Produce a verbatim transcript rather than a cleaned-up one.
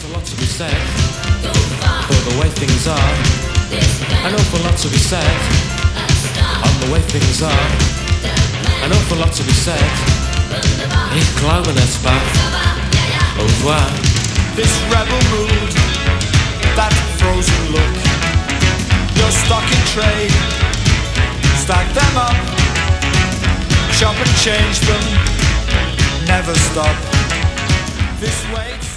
awful lot to be said for the way things are. An awful lot to be said on the way things are. An awful lot to be said. Ik glaube, n'est-ce pas? Au revoir. This rebel mood, that frozen look, your stock in trade, stack them up, chop and change them, never stop. This way.